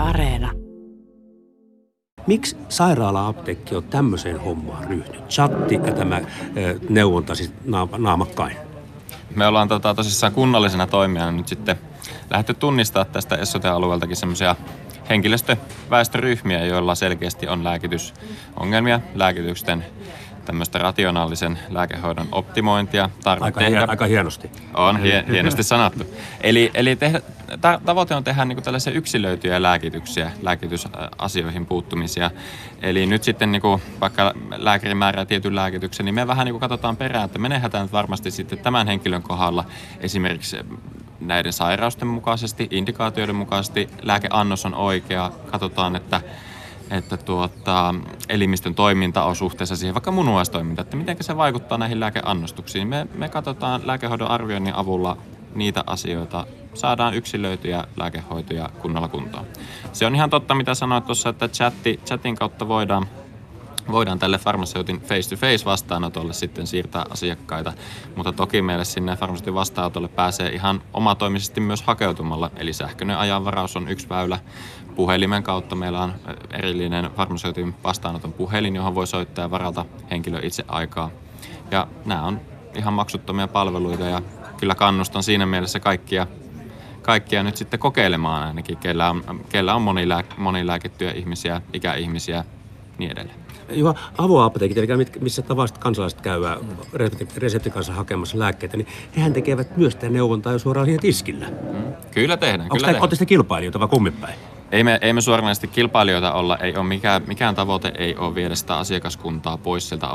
Areena. Miksi sairaala-apteekki on tämmöiseen hommaan ryhtynyt? Chatti ja tämä neuvonta siis naamakkain. Me ollaan tosissaan kunnallisena toimijana nyt sitten lähdetty tunnistaa tästä SOT-alueeltakin semmoisia henkilöstöväestöryhmiä, joilla selkeästi on lääkitysongelmia, lääkitysten tämmöistä rationaalisen lääkehoidon optimointia. Aika hienosti. On hienosti sanottu. Eli tavoite on tehdä niinku tällaisia yksilöityjä lääkityksiä, lääkitysasioihin puuttumisia. Eli nyt sitten niinku, vaikka lääkäri määrää tietyn lääkityksen, niin me vähän niinku katsotaan perään, että meneehän tämä nyt sitten tämän henkilön kohdalla esimerkiksi näiden sairausten mukaisesti, indikaatioiden mukaisesti lääkeannos on oikea. Katsotaan, että elimistön toiminta on suhteessa siihen vaikka munuaistoiminta, että miten se vaikuttaa näihin lääkeannostuksiin. Me katsotaan lääkehoidon arvioinnin avulla niitä asioita, saadaan yksilöityjä lääkehoitoja kunnolla kuntoon. Se on ihan totta, mitä sanoit tuossa, että chatin kautta voidaan tälle farmaseutin face-to-face vastaanotolle sitten siirtää asiakkaita, mutta toki meille sinne farmaseutin vastaanotolle pääsee ihan omatoimisesti myös hakeutumalla, eli sähköinen ajanvaraus on yksi väylä. Puhelimen kautta meillä on erillinen farmaseutin vastaanoton puhelin, johon voi soittaa ja varata henkilö itse aikaa. Ja nämä on ihan maksuttomia palveluita ja kyllä kannustan siinä mielessä kaikkia nyt sitten kokeilemaan ainakin, kellä on monilääkittyjä ihmisiä, ikäihmisiä, niin edelleen. Juha, avoapteekit, eli missä tavalliset kansalaiset käyvät reseptin kanssa hakemassa lääkkeitä, niin hehän tekevät myös sitä neuvontaa jo suoraan siihen tiskillä. Kyllä tehdään. Onko te kilpailijoita vai kumminpäin? Ei me suoranaisesti kilpailijoita olla, ei ole mikään tavoite ei ole viedä sitä asiakaskuntaa pois sieltä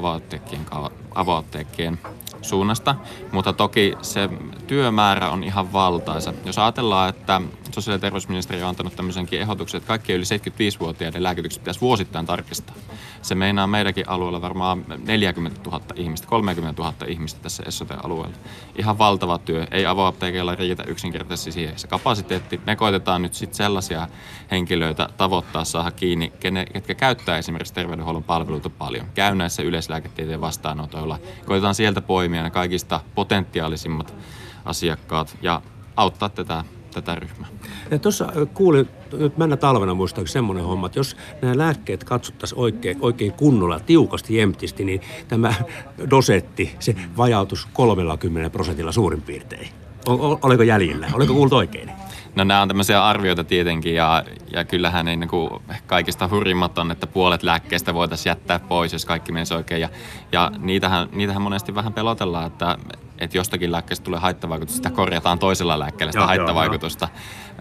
avoapteekkien suunnasta, mutta toki se työmäärä on ihan valtaisa. Jos ajatellaan, että sosiaali- ja terveysministeriö on antanut tämmöisenkin ehdotuksen, että kaikki yli 75-vuotiaiden lääkitykset pitäisi vuosittain tarkistaa. Se meinaa meidänkin alueella varmaan 40 000 ihmistä, 30 000 ihmistä tässä SOT-alueella. Ihan valtava työ. Ei avoapteekilla riitä yksinkertaisesti siihen se kapasiteetti. Me koitetaan nyt sitten sellaisia henkilöitä tavoittaa, saada kiinni, ketkä käyttää esimerkiksi terveydenhuollon palveluita paljon. Käy näissä yleislääketieteen vastaanotoilla. Koitetaan sieltä poimia ne kaikista potentiaalisimmat asiakkaat ja auttaa tätä ryhmää. Ja tuossa kuulin nyt mennä talvena muistaakseni semmoinen homma, että jos nämä lääkkeet katsottaisiin oikein kunnolla, tiukasti, jemptisti, niin tämä dosetti, se vajautus 30% suurin piirtein. Oliko jäljellä? Oliko kuultu oikein? No nämä on tämmöisiä arvioita tietenkin ja kyllähän ei kaikista hurjimmat on, että puolet lääkkeistä voitaisiin jättää pois, jos kaikki menisi oikein. Ja niitähän monesti vähän pelotellaan, että jostakin lääkkeestä tulee haittavaikutus, sitä korjataan toisella lääkkeellä sitä haittavaikutusta.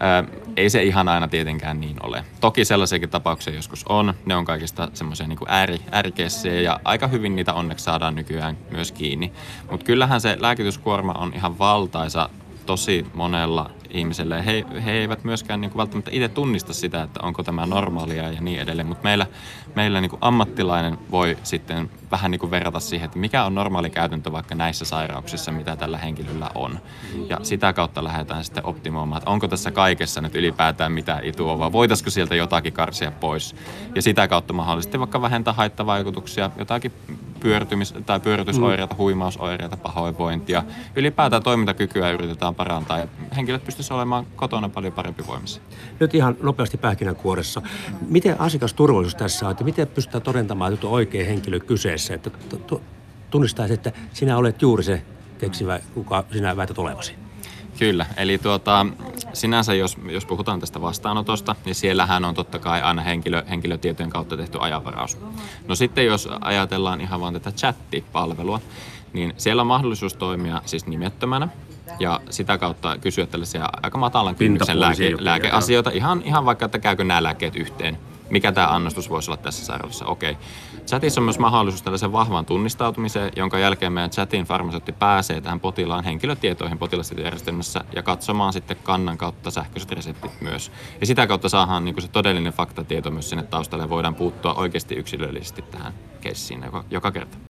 Ei se ihan aina tietenkään niin ole. Toki sellaisiakin tapauksia joskus on. Ne on kaikista semmoisia niin kuin äärikeissejä ja aika hyvin niitä onneksi saadaan nykyään myös kiinni. Mutta kyllähän se lääkityskuorma on ihan valtaisa tosi monella ihmisellä. He eivät myöskään niin kuin välttämättä itse tunnista sitä, että onko tämä normaalia ja niin edelleen, mutta meillä niin kuin ammattilainen voi sitten vähän niin kuin verrata siihen, että mikä on normaali käytäntö vaikka näissä sairauksissa, mitä tällä henkilöllä on. Ja sitä kautta lähdetään sitten optimoimaan, että onko tässä kaikessa nyt ylipäätään mitään itua, vai voitaisiko sieltä jotakin karsia pois. Ja sitä kautta mahdollisesti vaikka vähentää haittavaikutuksia, jotakin pyöritysoireita, huimausoireita, pahoinvointia. Ylipäätään toimintakykyä yritetään parantaa ja henkilöt pystyisivät olemaan kotona paljon parempi voimissa. Nyt ihan nopeasti pähkinänkuoressa. Miten asiakasturvallisuus tässä on, että miten pystytään todentamaan, että on oikea henkilö kyseessä, että tunnistaisi, että sinä olet juuri se keksivä, kuka sinä väität olevasi? Kyllä, eli sinänsä jos puhutaan tästä vastaanotosta, niin siellähän on totta kai aina henkilötietojen kautta tehty ajanvaraus. No sitten jos ajatellaan ihan vaan tätä chattipalvelua, niin siellä on mahdollisuus toimia siis nimettömänä ja sitä kautta kysyä tällaisia aika matalan kynnyksen lääkeasioita, ihan vaikka, että käykö nämä lääkkeet yhteen. Mikä tämä annostus voisi olla tässä sairaalassa? Okei. Chatissa on myös mahdollisuus tällaisen vahvan tunnistautumiseen, jonka jälkeen meidän chatin farmaseutti pääsee tähän potilaan henkilötietoihin potilastietojärjestelmässä ja katsomaan sitten kannan kautta sähköiset reseptit myös. Ja sitä kautta saadaan niin kuin se todellinen faktatieto myös sinne taustalle ja voidaan puuttua oikeasti yksilöllisesti tähän keissiin joka kerta.